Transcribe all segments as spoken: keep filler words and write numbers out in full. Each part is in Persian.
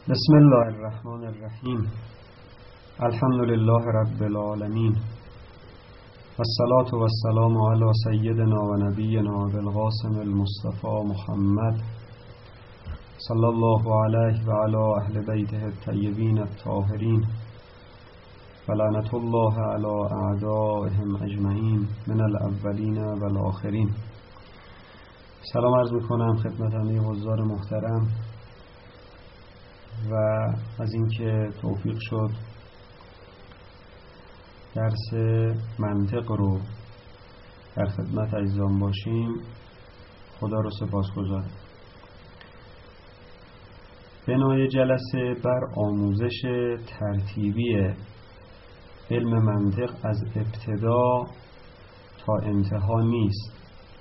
بسم الله الرحمن الرحیم. الحمد لله رب العالمین، والصلاة والسلام علی سیدنا و نبینا بالقاسم المصطفى محمد صلی الله علیه و علی اهل بیته الطیبین الطاهرین و لعنت الله علی اعدائهم اجمعین من الاولین و الاخرین. سلام عرض میکنم خدمت همه حضار محترم و از اینکه توفیق شد درس منطق رو در خدمت عزیزان باشیم، خدا رو سپاسگزارم. بنای جلسه بر آموزش ترتیبی علم منطق از ابتدا تا انتها نیست،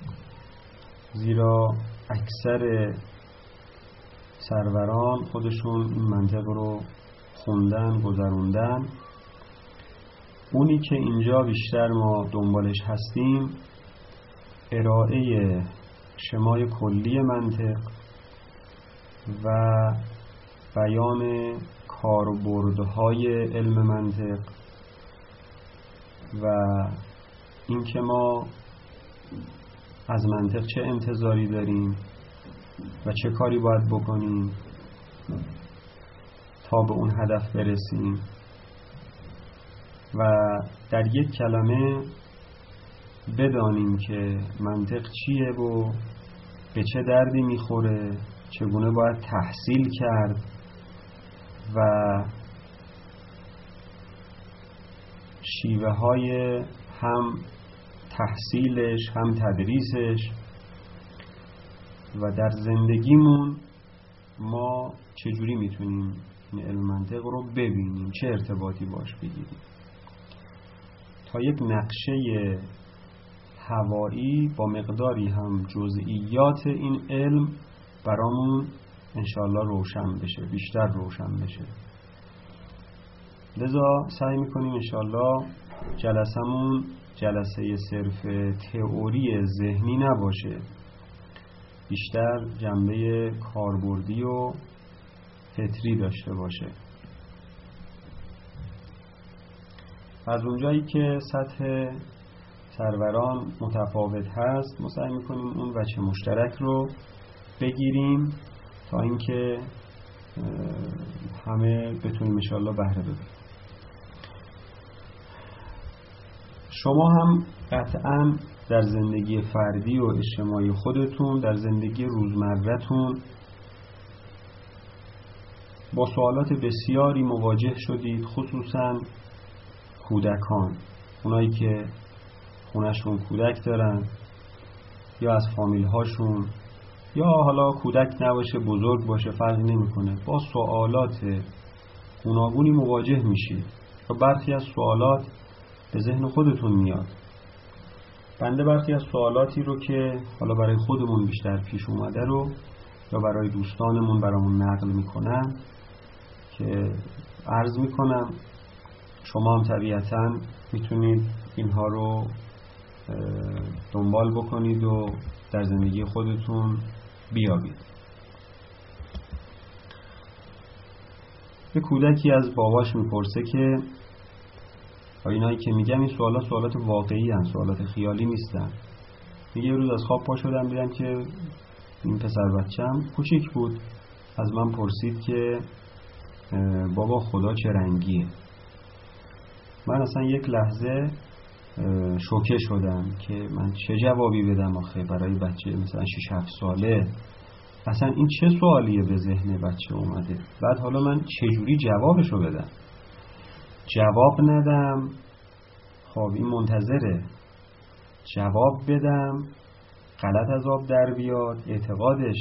زیرا اکثر سروران خودشون این منطق رو خوندن، گذروندن. اونی که اینجا بیشتر ما دنبالش هستیم ارائه شمای کلی منطق و بیان کاربردهای علم منطق و اینکه ما از منطق چه انتظاری داریم و چه کاری باید بکنیم تا به اون هدف برسیم و در یک کلمه بدانیم که منطق چیه و به چه دردی میخوره، چگونه باید تحصیل کرد و شیوه های هم تحصیلش هم تدریسش و در زندگیمون ما چجوری میتونیم این علم منطق رو ببینیم، چه ارتباطی باش بگیریم، تا یک نقشه هوایی با مقداری هم جزئیات این علم برامون انشاءالله روشن بشه، بیشتر روشن بشه. لذا سعی میکنیم انشاءالله جلسمون جلسه صرف تئوری ذهنی نباشه، بیشتر جنبه کاربردی و فطری داشته باشه. از اونجایی که سطح سروران متفاوت هست ما سعی میکنیم اون وجه مشترک رو بگیریم تا اینکه همه بتونیم انشاءالله بهره ببریم. شما هم قطعاً در زندگی فردی و اجتماعی خودتون، در زندگی روزمره‌تون با سوالات بسیاری مواجه شدید، خصوصاً کودکان، اونایی که خونه‌شون کودک دارن یا از فامیل هاشون یا حالا کودک نباشه بزرگ باشه فرقی نمی‌کنه، با سوالات گوناگونی مواجه میشید و برخی از سوالات به ذهن خودتون میاد. بنده برخی از سوالاتی رو که حالا برای خودمون بیشتر پیش اومده رو یا برای دوستانمون برامون نقل میکنن که عرض میکنم، شما هم طبیعتاً میتونید اینها رو دنبال بکنید و در زندگی خودتون بیابید. یه کودکی از باباش میپرسه که اینایی که میگم این سوالات سوالات واقعی هستند، سوالات خیالی نیستن. میگه یه روز از خواب پا شدم دیدم که این پسر بچم کوچیک بود از من پرسید که بابا خدا چه رنگیه. من اصلا یک لحظه شوکه شدم که من چه جوابی بدم آخه برای بچه مثلا شش هفت ساله، اصلا این چه سوالیه به ذهن بچه اومده. بعد حالا من چجوری جوابشو بدم؟ جواب ندم، خب این منتظره جواب بدم غلط از آب در بیاد، اعتقادش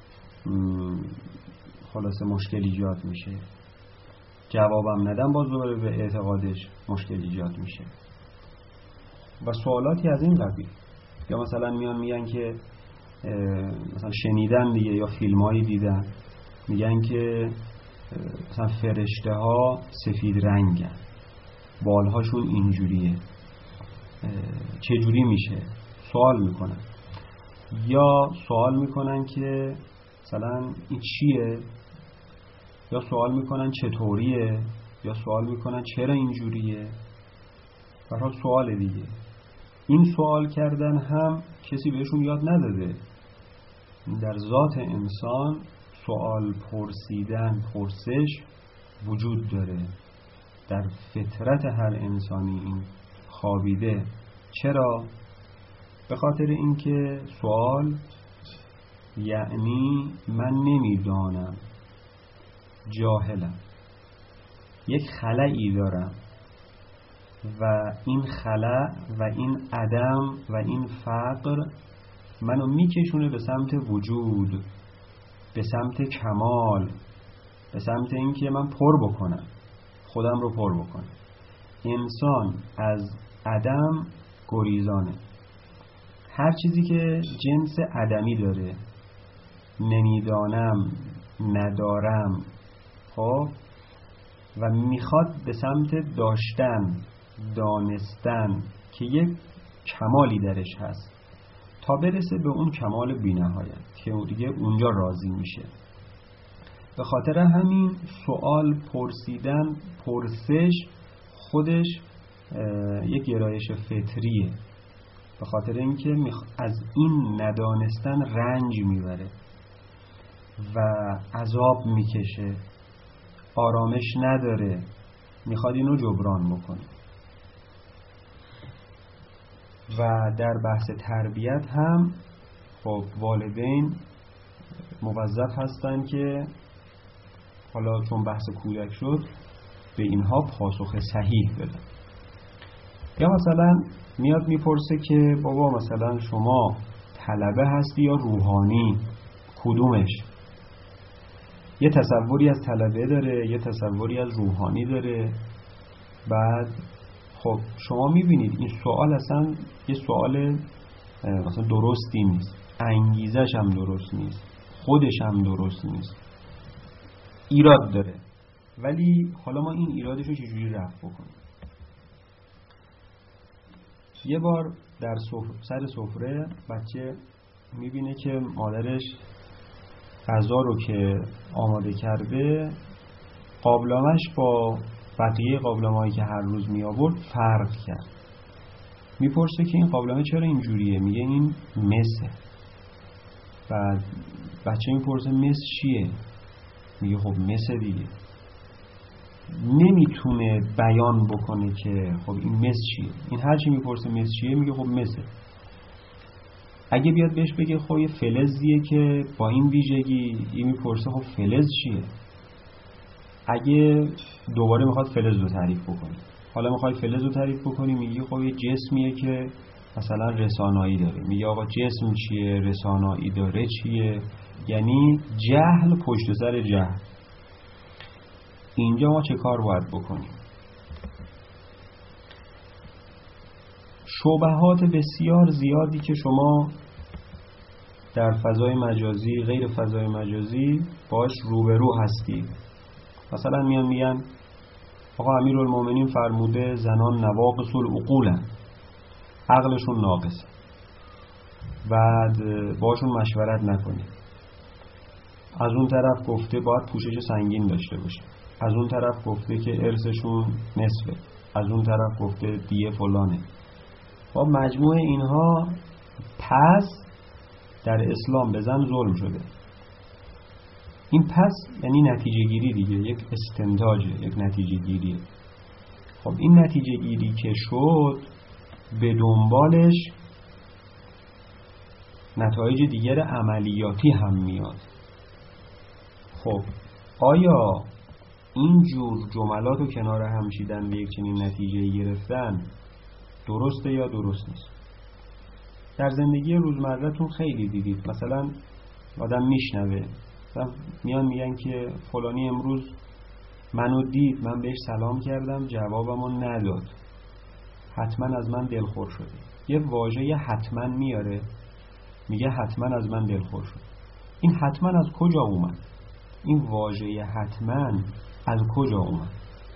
خلاصه مشکل ایجاد میشه. جوابم ندم باز دوباره به اعتقادش مشکل ایجاد میشه و سوالاتی از این قبیل. یا مثلا میان میگن که مثلا شنیدن دیگه یا فیلمایی دیدن میگن که مثلا فرشته ها سفید رنگن، بالهاشون اینجوریه، چجوری میشه؟ سوال میکنن. یا سوال میکنن که مثلا این چیه؟ یا سوال میکنن چطوریه، یا سوال میکنن چرا اینجوریه. به هر حال سوال دیگه. این سوال کردن هم کسی بهشون یاد نداده. در ذات انسان سوال پرسیدن، پرسش وجود داره، در فطرت هر انسانی این خوابیده. چرا؟ به خاطر اینکه سوال یعنی من نمیدانم، جاهلم، یک خلایی دارم و این خلا و این عدم و این فقر منو میکشونه به سمت وجود، به سمت کمال، به سمت اینکه من پر بکنم، خودم رو پر بکنم. انسان از عدم گریزانه. هر چیزی که جنس عدمی داره، نمیدانم، ندارم، خب، و میخواد به سمت داشتن، دانستن که یک کمالی درش هست تا برسه به اون کمال بی‌نهایت که دیگه اونجا راضی میشه. به خاطر همین سوال پرسیدن، پرسش خودش یک گرایش فطریه. به خاطر اینکه از این ندانستن رنج میبره و عذاب میکشه، آرامش نداره، میخواد اینو جبران بکنه. و در بحث تربیت هم خب والدین موظف هستن که حالا چون بحث کودک شد به اینها پاسخ صحیح بدن. یا مثلا میاد میپرسه که بابا مثلا شما طلبه هستی یا روحانی، کدومش؟ یه تصوری از طلبه داره، یه تصوری از روحانی داره. بعد خب شما میبینید این سوال اصلا یه سوال مثلا درستی نیست، انگیزش هم درست نیست، خودش هم درست نیست، ایراد داره. ولی حالا ما این ایرادش رو چجوری رفع بکنیم؟ یه بار در سر سفره بچه میبینه که مادرش غذا رو که آماده کرده قابلمه‌اش با بقیه قابلمه‌هایی که هر روز می آورد فرق کرد. میپرسه که این قابلمه چرا اینجوریه؟ میگه این مسه. بعد بچه میپرسه مس چیه؟ میگه خب مسه دیگه. نمیتونه بیان بکنه که خب این مس چیه. این هر چی میپرسه مس چیه میگه خب مسه. اگه بیاد بهش بگه خب یه فلزیه که با این ویژگی، این میپرسه خب فلز چیه. اگه دوباره میخواد فلز رو تعریف بکنی، حالا میخوای فلز رو تعریف بکنی، میگی خب یه جسمیه که مثلا رسانایی داره. میگه آقا جسم چیه، رسانایی داره چیه؟ یعنی جهل پشت سر جهل. اینجا ما چه کار باید بکنیم؟ شبهات بسیار زیادی که شما در فضای مجازی، غیر فضای مجازی باش روبرو هستید. مثلا میان میگن آقا امیرالمومنین فرموده زنان نواقص العقولن، عقلشون ناقصه، بعد باشون مشورت نکنید. از اون طرف گفته باید پوشش سنگین داشته باشه، از اون طرف گفته که ارثشون نصفه، از اون طرف گفته دیه فلانه. با مجموع اینها پس در اسلام به زن ظلم شده. این پس یعنی نتیجه گیری دیگه، یک استنتاجه، یک نتیجه گیریه. خب این نتیجه گیری که شد به دنبالش نتایج دیگر عملیاتی هم میاد. خب آیا این جور جملات رو کنار هم چیدن به یک چنین نتیجه گرفتن درسته یا درست نیست؟ در زندگی روزمره‌تون خیلی دیدید. مثلا آدم میشنوه، میان میگن که فلانی امروز منو دید، من بهش سلام کردم جوابمو نداد، حتما از من دلخور شده. یه واژه حتما میاره، میگه حتما از من دلخور شد. این حتما از کجا اومد؟ این واژه حتما از کجا اومد؟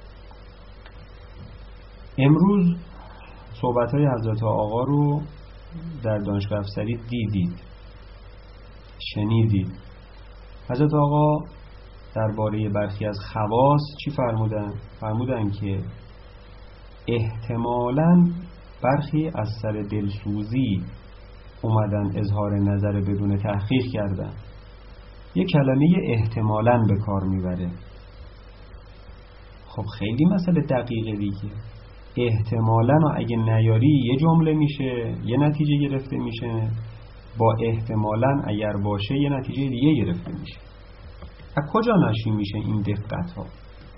امروز صحبت‌های حضرت آقا رو در دانشگاه افسری دیدید، شنیدید. حضرت آقا درباره برخی از خواص چی فرمودن؟ فرمودن که احتمالاً برخی از سر دلسوزی اومدن اظهار نظر بدون تحقیق کردن. یه کلمه احتمالاً به کار میبره. خب خیلی مسئله دقیقه دیگه. احتمالاً اگه نیاری یه جمله میشه، یه نتیجه گرفته میشه، با احتمالاً اگر باشه یه نتیجه دیگه گرفته میشه. از کجا ناشی میشه این دقت ها؟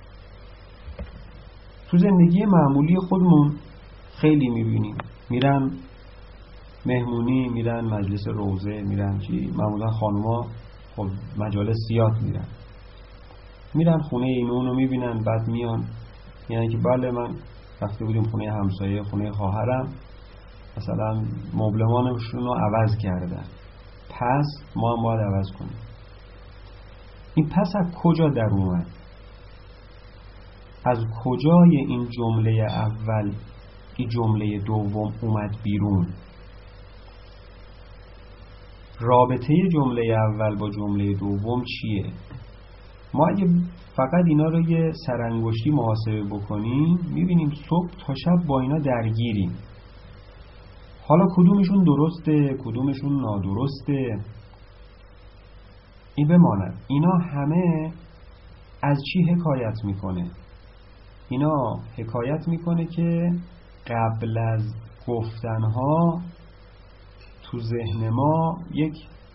تو زندگی معمولی خودمون خیلی میبینیم، میرن مهمونی، میرن مجلس روزه، میرن چی؟ معمولا خانوما خب مجالس زیاد میرن، میرن خونه این اونو میبینن، بعد میان یعنی که بله من رفته بودیم خونه همسایه، خونه خواهرم، مثلا مبلمانشون رو عوض کردن، پس ما هم باید عوض کنیم. این پس از کجا در اومد؟ از کجای این جمله اول این جمله دوم اومد بیرون؟ رابطه جمله اول با جمله دوم چیه؟ ما اگه فقط اینا رو یه سرانگشتی محاسبه بکنیم میبینیم صبح تا شب با اینا درگیریم. حالا کدومشون درسته کدومشون نادرسته این بماند. اینا همه از چی حکایت میکنه؟ اینا حکایت میکنه که قبل از گفتنها تو ذهن ما یک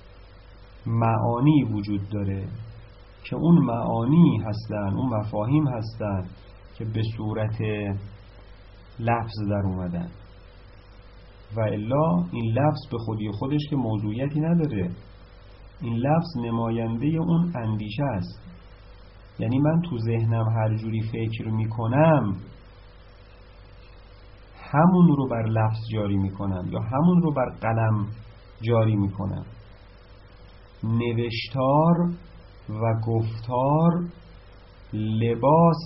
معانی وجود داره که اون معانی هستن، اون مفاهیم هستن که به صورت لفظ در اومدن و الا این لفظ به خودی خودش که موضوعیتی نداره. این لفظ نماینده اون اندیشه است. یعنی من تو ذهنم هر جوری فکر میکنم همون رو بر لفظ جاری میکنم یا همون رو بر قلم جاری میکنم. نوشتار و گفتار لباس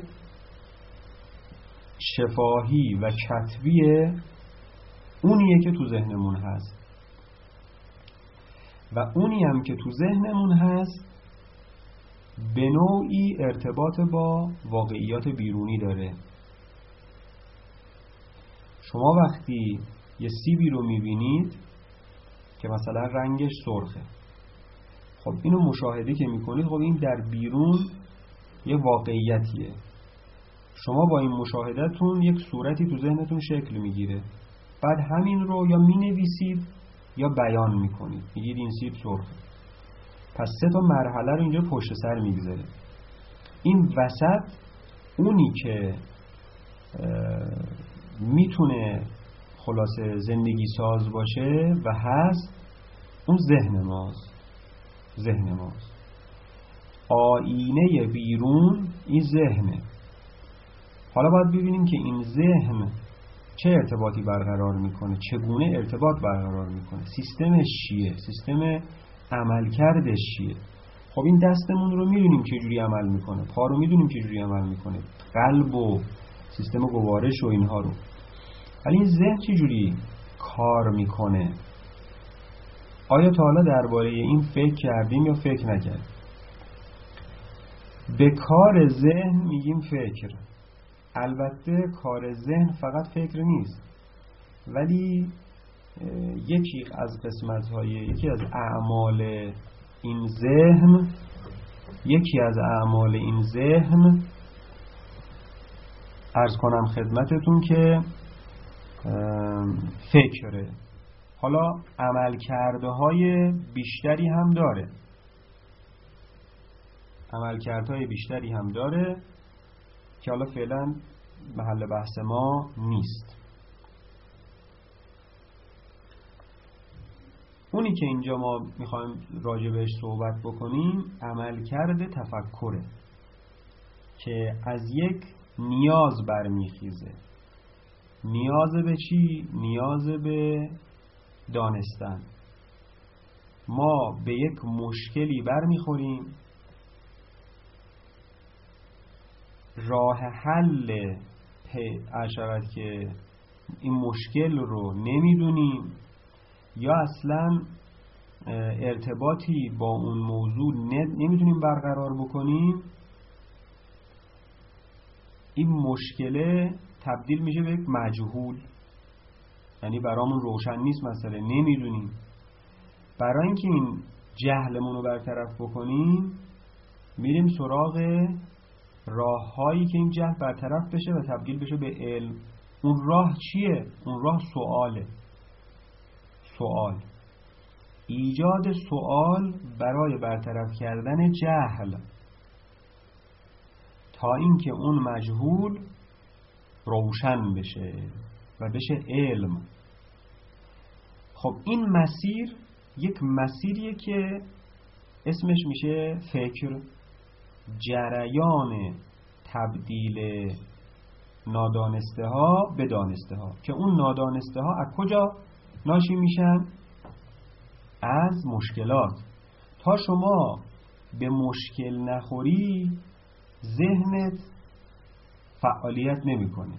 شفاهی و کتبی اونیه که تو ذهنمون هست و اونی هم که تو ذهنمون هست به نوعی ارتباط با واقعیات بیرونی داره. شما وقتی یه سیبی رو میبینید که مثلا رنگش سرخه، خب اینو مشاهده که میکنید، خب این در بیرون یه واقعیتیه. شما با این مشاهدتون یک صورتی تو ذهنتون شکل میگیره، بعد همین رو یا مینویسید یا بیان میکنید، میگید این سیب سرخه. پس سه تا مرحله رو اینجا پشت سر میگذاره. این وسط اونی که میتونه خلاصه زندگی ساز باشه و هست اون ذهن ماست. ذهن ماست آینه بیرون این ذهنه. حالا باید ببینیم که این ذهن چه ارتباطی برقرار میکنه، چگونه ارتباط برقرار میکنه، سیستمش چیه، سیستم عملکردش چیه. خب این دستمون رو میدونیم چه جوری عمل میکنه، پا رو میدونیم چه جوری عمل میکنه، قلب و سیستم گوارش و اینها رو، ولی این ذهن چه جوری کار میکنه؟ آیا تا حالا درباره این فکر کردیم یا فکر نکردیم؟ به کار ذهن میگیم فکر. البته کار ذهن فقط فکر نیست، ولی یکی از قسمت‌های یکی از اعمال این ذهن یکی از اعمال این ذهن عرض کنم خدمتتون که فکره. حالا عملکردهای بیشتری هم داره عملکردهای بیشتری هم داره که حالا فعلا محل بحث ما نیست. اونی که اینجا ما میخوایم راجع بهش صحبت بکنیم عملکرد تفکره که از یک نیاز برمیخیزه. نیاز به چی؟ نیاز به دانستن. ما به یک مشکلی برمیخوریم، راه حل اشارت که این مشکل رو نمیدونیم یا اصلا ارتباطی با اون موضوع نمیتونیم برقرار بکنیم، این مشکله تبدیل میشه به یک مجهول، یعنی برامون روشن نیست مسئله، نمیدونیم. برای اینکه این جهلمون رو برطرف بکنیم میریم سراغ راههایی که این جهل برطرف بشه و تبدیل بشه به علم. اون راه چیه؟ اون راه سؤاله. سؤال، ایجاد سؤال برای برطرف کردن جهل تا اینکه اون مجهول روشن بشه و بشه علم. خب این مسیر یک مسیریه که اسمش میشه فکر، جریان تبدیل نادانسته ها به دانسته ها، که اون نادانسته ها از کجا ناشی میشن؟ از مشکلات. تا شما به مشکل نخوری ذهنت فعالیت نمیکنه.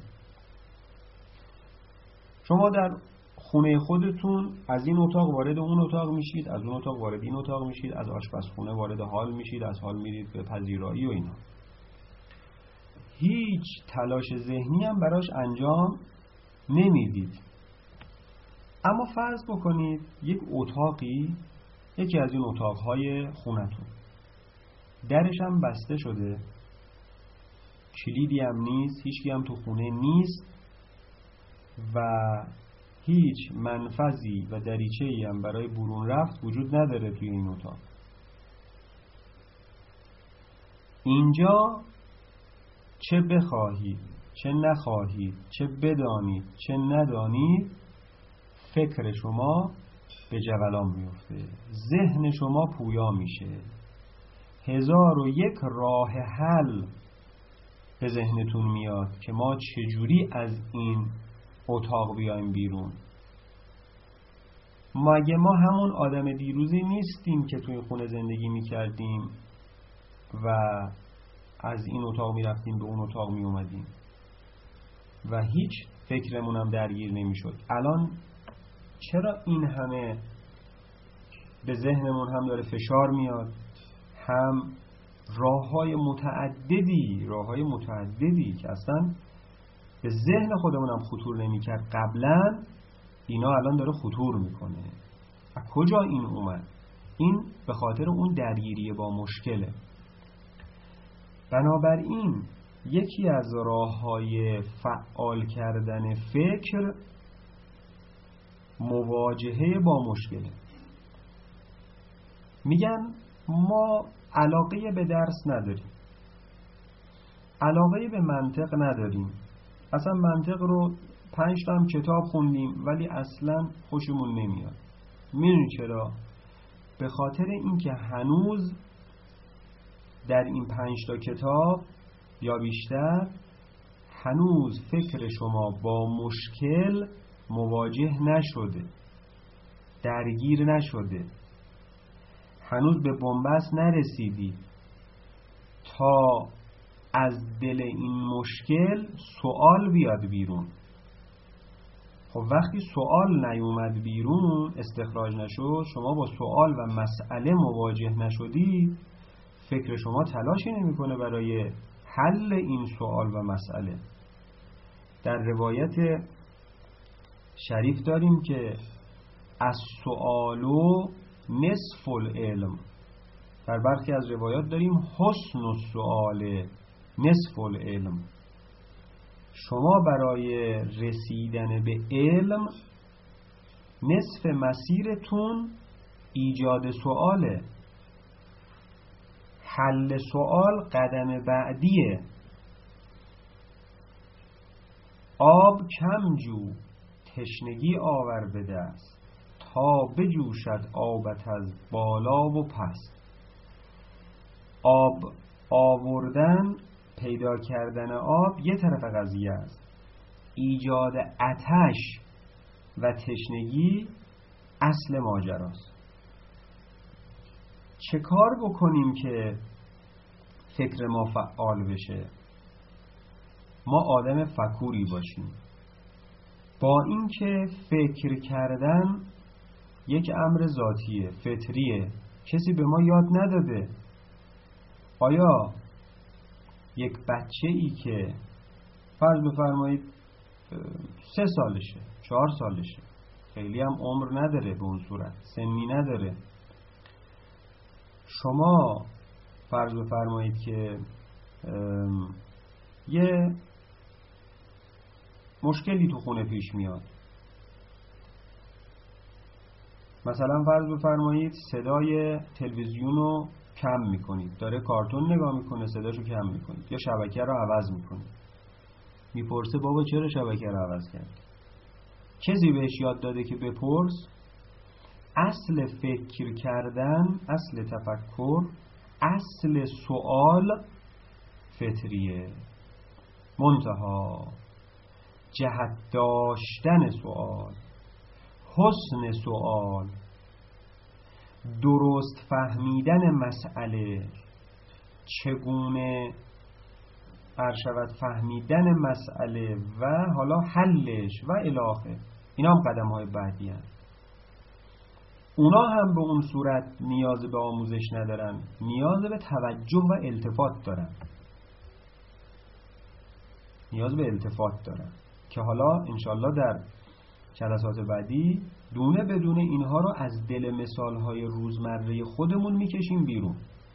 شما در خونه خودتون از این اتاق وارد اون اتاق میشید، از اون اتاق وارد این اتاق میشید، از آشپزخونه وارد حال میشید، از حال میرید به پذیرایی و اینا. هیچ تلاش ذهنی هم براش انجام نمیدید. اما فرض بکنید یک اتاقی، یکی از این اتاقهای خونتون، درش هم بسته شده، کلیدی هم نیست، هیچکی هم تو خونه نیست و هیچ منفذی و دریچه‌ای هم برای برون رفت وجود نداره توی این اتاق. اینجا چه بخواهید چه نخواهید، چه بدانید چه ندانید، فکر شما به جولان میفته، ذهن شما پویا میشه، هزار و یک راه حل به ذهنتون میاد که ما چجوری از این اتاق بیایم بیرون. مگه ما همون آدم دیروزی نیستیم که توی خونه زندگی میکردیم و از این اتاق میرفتیم به اون اتاق میومدیم و هیچ فکرمون هم درگیر نمیشد؟ الان چرا این همه به ذهنمون هم داره فشار میاد، هم راه‌های متعددی راه‌های متعددی که اصلا به ذهن خودمون هم خطور نمی‌کرد قبلا، اینا الان داره خطور میکنه. از کجا این اومد؟ این به خاطر اون درگیری با مشکله. بنابراین یکی از راه‌های فعال کردن فکر مواجهه با مشکله. میگن ما علاقه به درس نداریم، علاقه به منطق نداریم، اصلا منطق رو پنج تا هم کتاب خوندیم ولی اصلا خوشمون نمیاد. میدونی چرا؟ به خاطر اینکه هنوز در این پنج تا کتاب یا بیشتر هنوز فکر شما با مشکل مواجه نشده، درگیر نشده، هنوز به بنبست نرسیدی تا از دل این مشکل سوال بیاد بیرون. خب وقتی سوال نیومد بیرون، استخراج نشد، شما با سوال و مسئله مواجه نشدی، فکر شما تلاشی نمیکنه برای حل این سوال و مسئله. در روایت شریف داریم که از سوالو نصف العلم، در برخی از روایات داریم حسن السؤال نصف العلم. شما برای رسیدن به علم نصف مسیرتون ایجاد سؤاله، حل سؤال قدم بعدیه. آب کم جو تشنگی آور به دست، تا بجوشد آبت از بالا و پس. آب آوردن، پیدا کردن آب یه طرف قضیه است، ایجاد آتش و تشنگی اصل ماجراست. چه کار بکنیم که فکر ما فعال بشه؟ ما آدم فکوری باشیم. با اینکه فکر کردن یک امر ذاتیه، فطریه، کسی به ما یاد نداده. آیا یک بچه ای که فرض بفرمایید سه سالشه، چهار سالشه، خیلی هم عمر نداره، به اون صورت سنی نداره، شما فرض بفرمایید که یه مشکلی تو خونه پیش میاد، مثلا فرض بفرمایید صدای تلویزیون رو کم میکنید، داره کارتون نگاه میکنه صداشو کم میکنید یا شبکه رو عوض میکنید، میپرسه بابا چرا شبکه رو عوض کرد؟ کسی بهش یاد داده که بپرس؟ اصل فکر کردن، اصل تفکر، اصل سوال فطریه، منتها جهت داشتن سوال، حسن سوال، درست فهمیدن مسئله، چگونه ارشد فهمیدن مسئله و حالا حلش و الاخر، اینا هم قدم های بعدی هست. اونا هم به اون صورت نیاز به آموزش ندارن، نیاز به توجه و التفات دارن، نیاز به التفات دارن که حالا انشالله در جلسات بعدی دونه بدونه اینها رو از دل مثالهای روزمره خودمون میکشیم بیرون.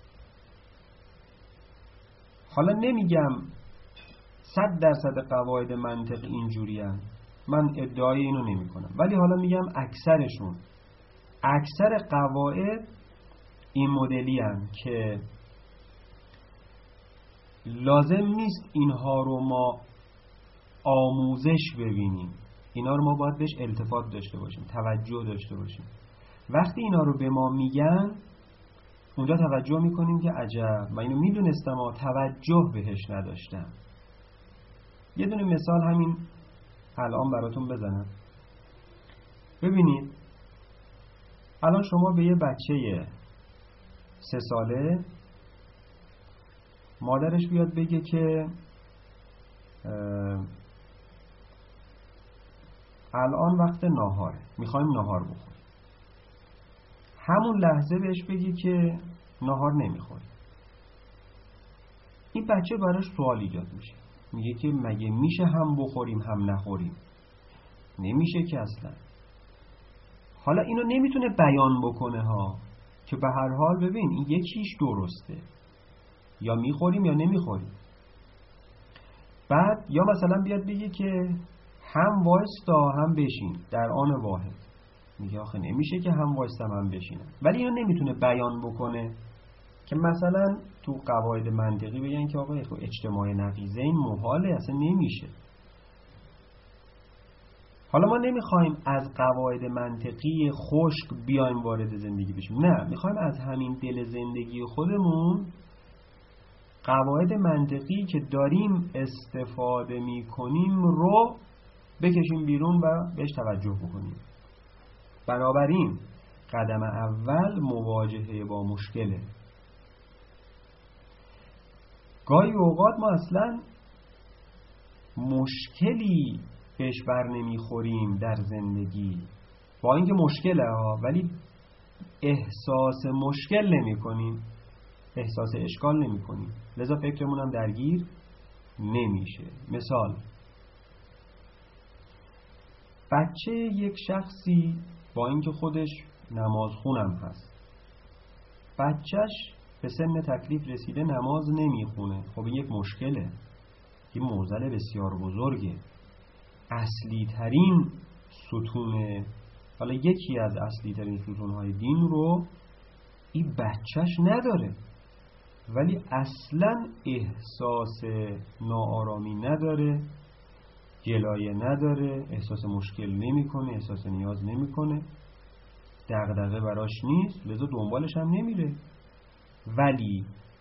حالا نمیگم صد درصد قواعد منطق اینجوری هست، من ادعای اینو نمی کنم، ولی حالا میگم اکثرشون، اکثر قواعد این مدلی هست که لازم نیست اینها رو ما آموزش ببینیم، اینا رو ما باید بهش التفات داشته باشیم، توجه داشته باشیم. وقتی اینا رو به ما میگن اونجا توجه میکنیم که عجب، من اینو میدونستم اما توجه بهش نداشتم. یه دونه مثال همین الان براتون بزنم. ببینید الان شما به یه بچه سه ساله مادرش بیاد بگه که الان وقت ناهاره، میخوایم ناهار بخوریم، همون لحظه بهش بگی که ناهار نمیخوری، این بچه براش سوال ایجاد میشه، میگه که مگه میشه هم بخوریم هم نخوریم؟ نمیشه که اصلا. حالا اینو نمیتونه بیان بکنه ها، که به هر حال ببین این یکیش درسته، یا میخوریم یا نمیخوریم. بعد یا مثلا بیاد بگه که هم وایستا هم بشین در آن واحد، میگه آخه نمیشه که هم وایستم هم بشینم، ولی اینو نمیتونه بیان بکنه که مثلا تو قواعد منطقی بگن که آقا اجتماع نقیضین محاله، اصلا نمیشه. حالا ما نمیخوایم از قواعد منطقی خشک بیایم وارد زندگی بشیم، نه، میخوایم از همین دل زندگی خودمون قواعد منطقی که داریم استفاده میکنیم رو بکشیم بیرون و بهش توجه بکنیم. بنابراین قدم اول مواجهه با مشکله. گاهی اوقات ما اصلا مشکلی بهش بر نمیخوریم در زندگی، با اینکه مشکله ها، ولی احساس مشکل نمی کنیم، احساس اشکال نمی کنیم، لذا فکرمون هم درگیر نمیشه. مثال، بچه یک شخصی با اینکه خودش نمازخونم هست، بچهش به سن تکلیف رسیده نماز نمیخونه، خب یک مشکله، این معضل بسیار بزرگه، اصلی ترین ستون، حالا یکی از اصلی ترین ستونهای دین رو این بچهش نداره، ولی اصلا احساس ناآرامی نداره، گلایه نداره، احساس مشکل نمیکنه، احساس نیاز نمیکنه، دغدغه براش نیست، لذا دنبالش هم نمیره. ولی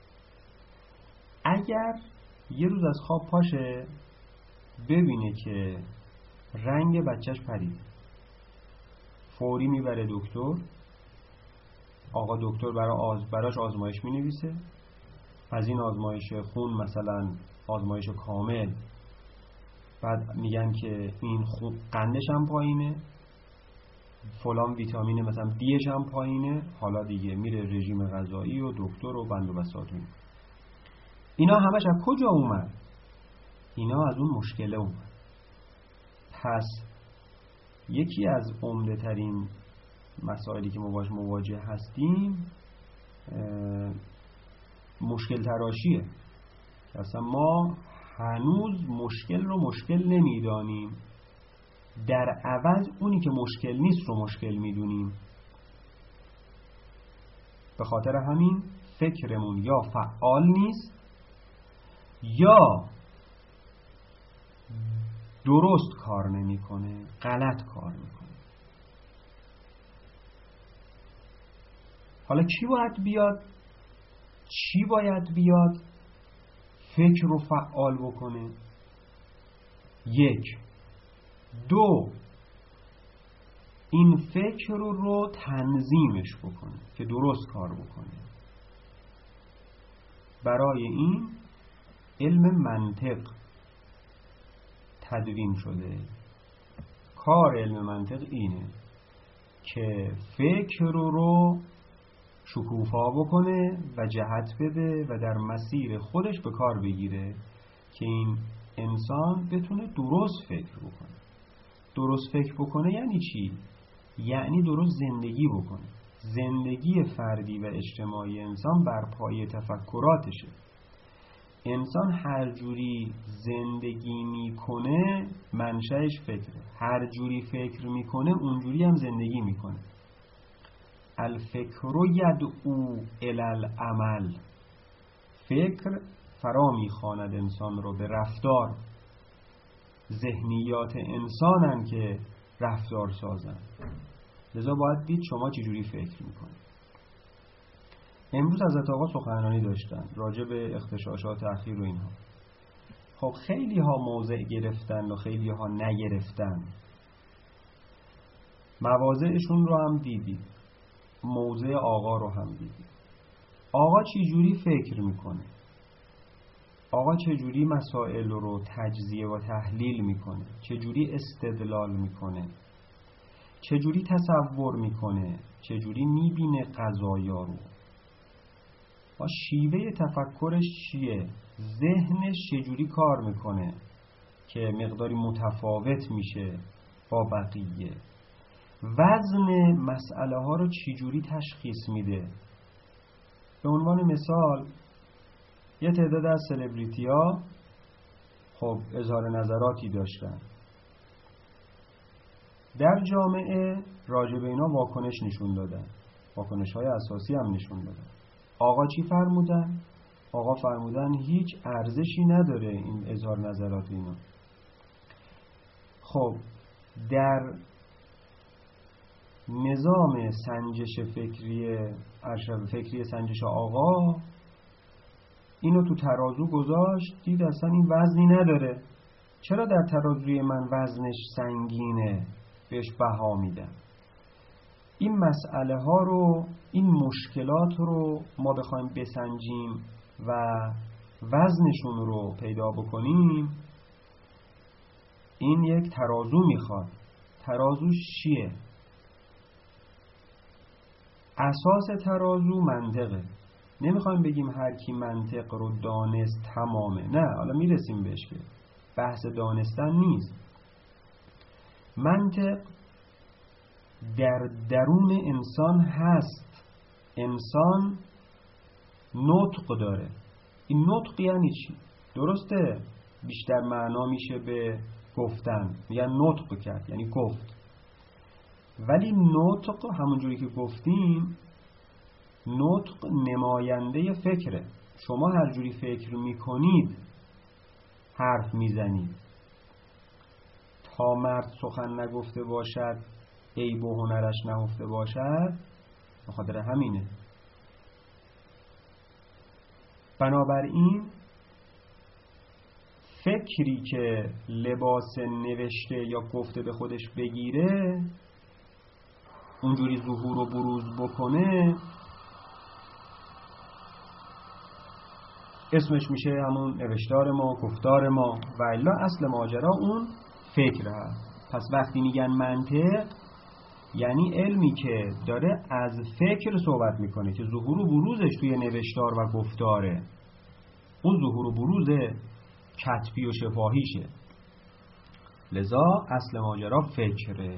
اگر یه روز از خواب پاشه ببینه که رنگ بچهش پرید، فوری میبره دکتر، آقا دکتر برای آز... براش آزمایش مینویسه، از این آزمایش خون مثلا آزمایش کامل، بعد میگن که این خون قندش هم پایینه، فلان ویتامین مثلا دیش هم پایینه، حالا دیگه میره رژیم غذایی و دکتر و بند و بساط. اینا همش از کجا اومد؟ اینا از اون مشکله اومد. پس یکی از عمده ترین مسائلی که ما باش مواجه هستیم مشکل تراشیه. اصلا ما هنوز مشکل رو مشکل نمیدانیم، در عوض اونی که مشکل نیست رو مشکل میدونیم. به خاطر همین فکرمون یا فعال نیست یا درست کار نمیکنه، غلط کار میکنه. حالا کی باید بیاد؟ چی باید بیاد فکر رو فعال بکنه؟ یک. دو، این فکر رو, رو تنظیمش بکنه که درست کار بکنه. برای این علم منطق تدوین شده. کار علم منطق اینه که فکر رو, رو شکوفا بکنه و جهت بده و در مسیر خودش به کار بگیره که این انسان بتونه درست فکر بکنه. درست فکر بکنه یعنی چی؟ یعنی درست زندگی بکنه. زندگی فردی و اجتماعی انسان بر پایه تفکراتشه. انسان هر جوری زندگی میکنه منشأش فکره. هر جوری فکر میکنه اونجوری هم زندگی میکنه. الفکر یدعو الی العمل. فکر فرا میخواند انسان رو به رفتار. ذهنیات انسانن که رفتار سازن. لذا باید دید شما چی جوری فکر میکنید. امروز حضرت آقا سخنرانی داشتن راجع به اغتشاشات اخیر و اینها. خب خیلی ها موضع گرفتن و خیلی ها نگرفتن. مواضعشون رو هم دیدید، موضع آقا رو هم دیدید. آقا چی جوری فکر میکنه، آقا چه جوری مسائل رو تجزیه و تحلیل میکنه، چه جوری استدلال میکنه، چه جوری تصور میکنه، چه جوری میبینه قضایا رو و شیوه تفکرش چیه، ذهنش چه جوری کار میکنه که مقداری متفاوت میشه با بقیه، وزن مسئله ها رو چه جوری تشخیص میده. به عنوان مثال یه تعداد از سلبریتی ها خب اظهار نظراتی داشتن، در جامعه راجع به اینا واکنش نشون دادن، واکنش های اساسی هم نشون دادن. آقا چی فرمودن؟ آقا فرمودن هیچ ارزشی نداره این اظهار نظرات اینا. خب در نظام سنجش فکری ارشد فکری سنجش آقا اینو تو ترازو گذاشت، دید اصلا این وزنی نداره. چرا در ترازوی من وزنش سنگینه؟ بهش بها میدم. این مسئله ها رو، این مشکلات رو ما بخوایم بسنجیم و وزنشون رو پیدا بکنیم، این یک ترازو میخواد. ترازوش چیه؟ اساس ترازو منطقه. نمیخوایم بگیم هر کی منطق رو دانست تمامه، نه، حالا میرسیم بهش که بحث دانستن نیست. منطق در درون انسان هست. انسان نطق داره. این نطق یعنی چی؟ درسته بیشتر معنا میشه به گفتن، میگن نطق کرد یعنی گفت، ولی نطق همونجوری که گفتیم نطق نماینده فکره. شما هر جوری فکر میکنید حرف میزنید. تا مرد سخن نگفته باشد عیب و هنرش نهفته باشد، به خاطر همینه. بنابراین فکری که لباس نوشته یا گفته به خودش بگیره، اونجوری ظهور و بروز بکنه، اسمش میشه همون نوشتار ما، گفتار ما، و الا اصل ماجرا اون فکر هست. پس وقتی میگن منطق یعنی علمی که داره از فکر صحبت میکنه که ظهور و بروزش توی نوشتار و گفتاره، اون ظهور و بروز کتبی و شفاهیشه. لذا اصل ماجرا فکره.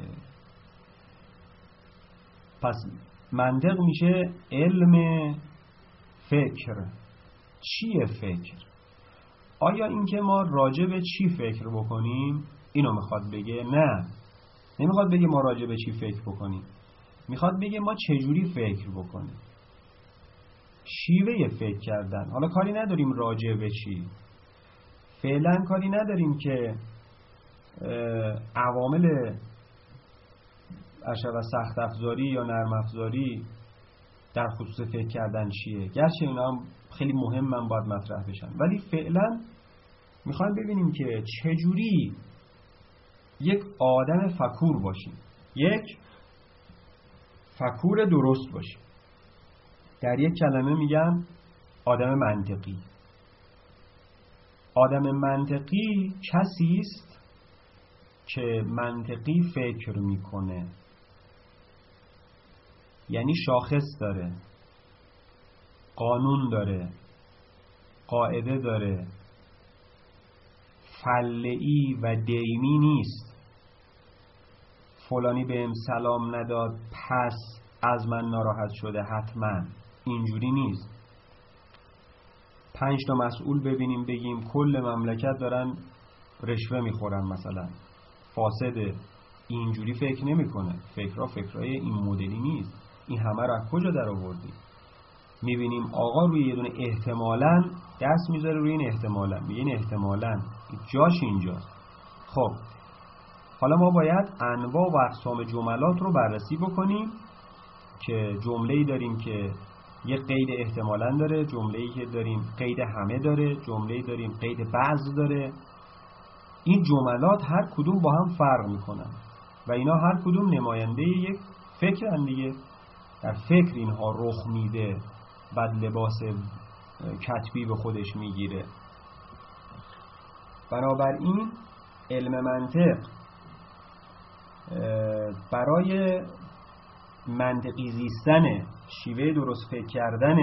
پس منطق میشه علم فکر. چیه فکر؟ آیا اینکه ما راجع به چی فکر بکنیم اینو میخواد بگه؟ نه، نمیخواد بگه ما راجع به چی فکر بکنیم، میخواد بگه ما چجوری فکر بکنیم، شیوه فکر کردن. حالا کاری نداریم راجع به چی، فعلا کاری نداریم که عوامل اشعه سخت افزاری یا نرم افزاری در خصوص فکر کردن چیه، گرچه اینا هم خیلی مهمن باید مطرح بشن، ولی فعلا میخوایم ببینیم که چجوری یک آدم فکور باشیم، یک فکور درست باشیم. در یک کلمه میگن آدم منطقی. آدم منطقی کسی است که منطقی فکر میکنه، یعنی شاخص داره، قانون داره، قاعده داره، فله‌ای و دیمی نیست. فلانی بهم سلام نداد پس از من ناراحت شده، حتما اینجوری نیست. پنج تا مسئول ببینیم بگیم کل مملکت دارن رشوه میخورن مثلا، فاسده. اینجوری فکر نمیکنه. فکرها فکرهای این مدلی نیست. این همه رو از کجا در آوردی؟ میبینیم آقا روی یه دونه احتمالاً دست میذاره روی این احتمالاً، میگه این احتمالاً جاش اینجاست. خب حالا ما باید انواع و اقسام جملات رو بررسی بکنیم که جمله‌ای داریم که یه قید احتمالاً داره، جمله‌ای که داریم قید همه داره، جمله‌ای داریم قید بعض داره. این جملات هر کدوم با هم فرق میکنن و اینا هر کدوم نماینده یک فکرن دیگه. در فکر اینها رخ میده، بعد لباس کتبی به خودش میگیره. بنابراین علم منطق برای منطقی زیستن، شیوه درست فکر کردن،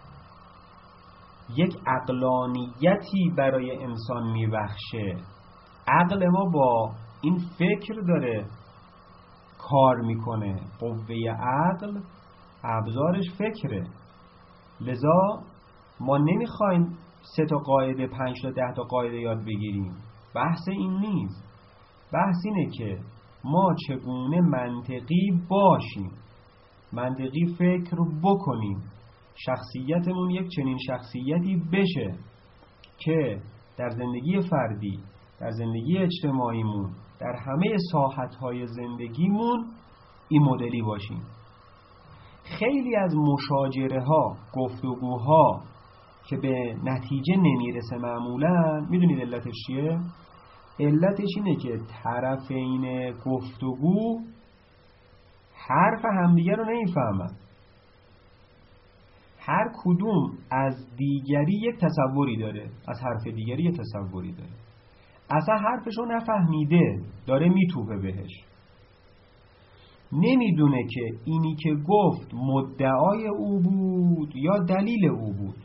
یک عقلانیتی برای انسان میبخشه. عقل ما با این فکر داره کار میکنه. قوه عقل ابزارش فکره. لذا ما نمیخوایم سه تا قاعده، پنج تا ده تا قاعده یاد بگیریم. بحث این نیست. بحث اینه که ما چگونه منطقی باشیم، منطقی فکر بکنیم، شخصیتمون یک چنین شخصیتی بشه که در زندگی فردی، در زندگی اجتماعیمون، در همه ساحت‌های زندگیمون این مدلی باشیم. خیلی از مشاجره‌ها، گفتگوها که به نتیجه نمیرسه معمولاً، میدونید علتش چیه؟ علتش اینه که طرفین گفتگو حرف همدیگر رو نمیفهمن. هر کدوم از دیگری یک تصوری داره، از حرف دیگری یک تصوری داره. اصلا حرفشو نفهمیده، داره میتوبه بهش. نمیدونه که اینی که گفت مدعای او بود یا دلیل او بود،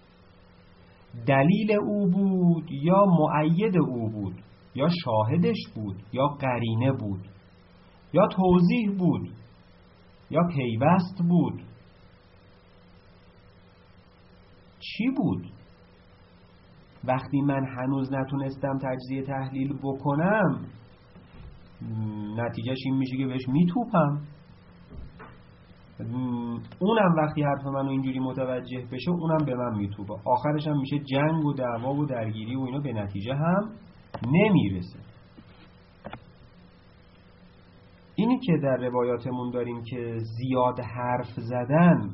دلیل او بود یا مؤید او بود، یا شاهدش بود یا قرینه بود، یا توضیح بود یا پیوست بود. چی بود؟ وقتی من هنوز نتونستم تجزیه تحلیل بکنم، نتیجهش این میشه که بهش میتوپم. اونم وقتی حرف منو اینجوری متوجه بشه، اونم به من میتوپه. آخرش هم میشه جنگ و دعوا و درگیری و اینا، به نتیجه هم نمیرسه. اینی که در روایاتمون داریم که زیاد حرف زدن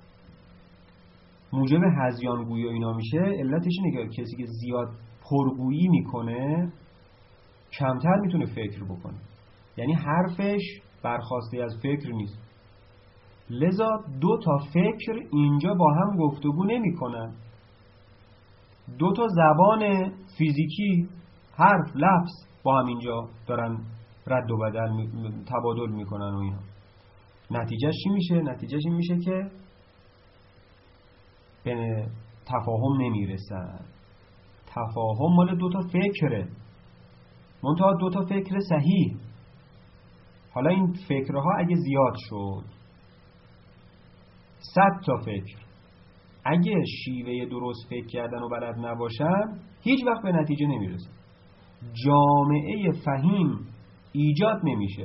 موجب هذیانگویی و اینا میشه، علتش اینه که کسی که زیاد پرگویی میکنه کمتر میتونه فکر بکنه، یعنی حرفش برخواسته از فکر نیست. لذا دو تا فکر اینجا با هم گفتگو نمیکنن. دو تا زبان فیزیکی، حرف، لفظ با هم اینجا دارن رد و بدل می... تبادل میکنن و اینا. نتیجهش چی میشه؟ نتیجهش این میشه که به تفاهم نمیرسن. تفاهم مال دوتا فکره، منتها دوتا فکر صحیح. حالا این فکرها اگه زیاد شد، صد تا فکر، اگه شیوه درست فکر کردن و بلد نباشن، هیچ وقت به نتیجه نمیرسن. جامعه فهیم ایجاد نمیشه.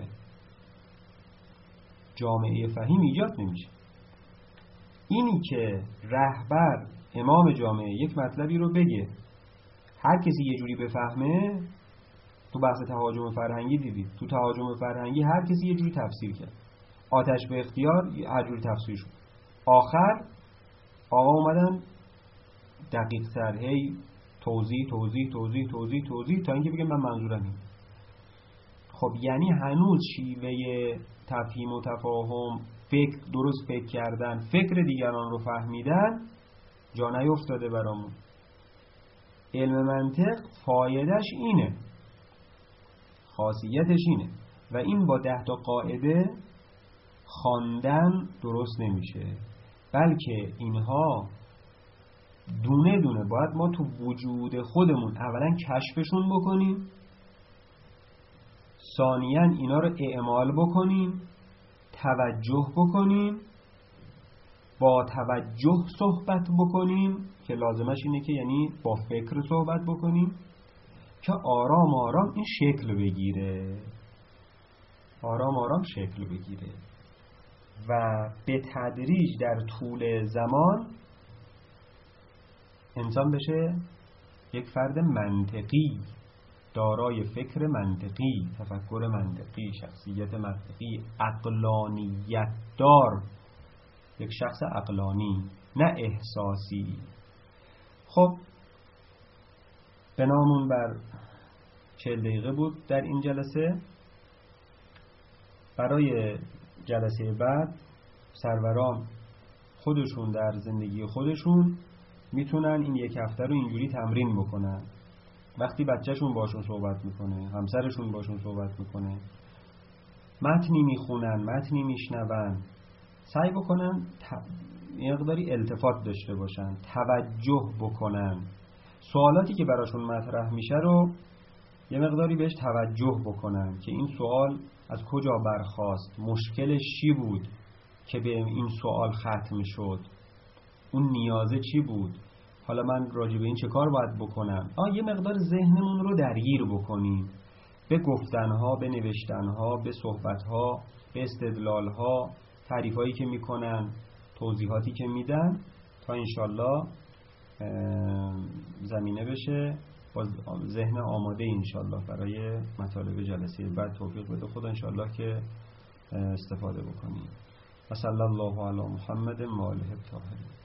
جامعه فهیم ایجاد نمیشه. اینی که رهبر، امام جامعه یک مطلبی رو بگه، هر کسی یه جوری بفهمه. تو بحث تهاجم فرهنگی دیدید، تو تهاجم فرهنگی هر کسی یه جوری تفسیر کرد، آتش به اختیار هر جوری تفسیر شد. آخر آقا اومدن دقیق تر هی توضیح توضیح توضیح توضیح توضیح تا اینکه بگم من منظورم این. خب یعنی هنوز شیوه تفهیم و تفاهم، فکر درست فکر کردن، فکر دیگران رو فهمیدن جا نیفتاده برامون. علم منطق فایدهش اینه، خاصیتش اینه، و این با ده تا قاعده خواندن درست نمیشه، بلکه اینها دونه دونه باید ما تو وجود خودمون اولا کشفشون بکنیم، ثانیاً اینا رو اعمال بکنیم، توجه بکنیم، با توجه صحبت بکنیم که لازمش اینه که یعنی با فکر صحبت بکنیم که آرام آرام این شکل بگیره، آرام آرام شکل بگیره و به تدریج در طول زمان انسان بشه یک فرد منطقی، دارای فکر منطقی، تفکر منطقی، شخصیت منطقی، عقلانیت دار، یک شخص عقلانی نه احساسی. خب بنامون بر چهل دقیقه بود در این جلسه. برای جلسه بعد سروران خودشون در زندگی خودشون میتونن این یک هفته رو اینجوری تمرین بکنن. وقتی بچهشون باشون صحبت میکنه، همسرشون باشون صحبت میکنه، متنی میخونن، متنی میشنون، سعی بکنن مقداری التفات داشته باشن، توجه بکنن، سوالاتی که براشون مطرح میشه رو یه مقداری بهش توجه بکنن که این سوال از کجا برخاست، مشکلش چی بود که به این سوال ختم شد، اون نیازه چی بود، حالا من راجع به این چه کار باید بکنم. آه یه مقدار ذهنمون رو درگیر بکنیم به گفتنها، به نوشتنها، به صحبتها، به استدلالها، تعریفایی که میکنن، توضیحاتی که میدن، تا انشالله زمینه بشه با ذهن آماده انشالله برای مطالب جلسه بعد. توفیق بده خدا انشالله که استفاده بکنیم. و صلی الله علی محمد و آله الطاهرین.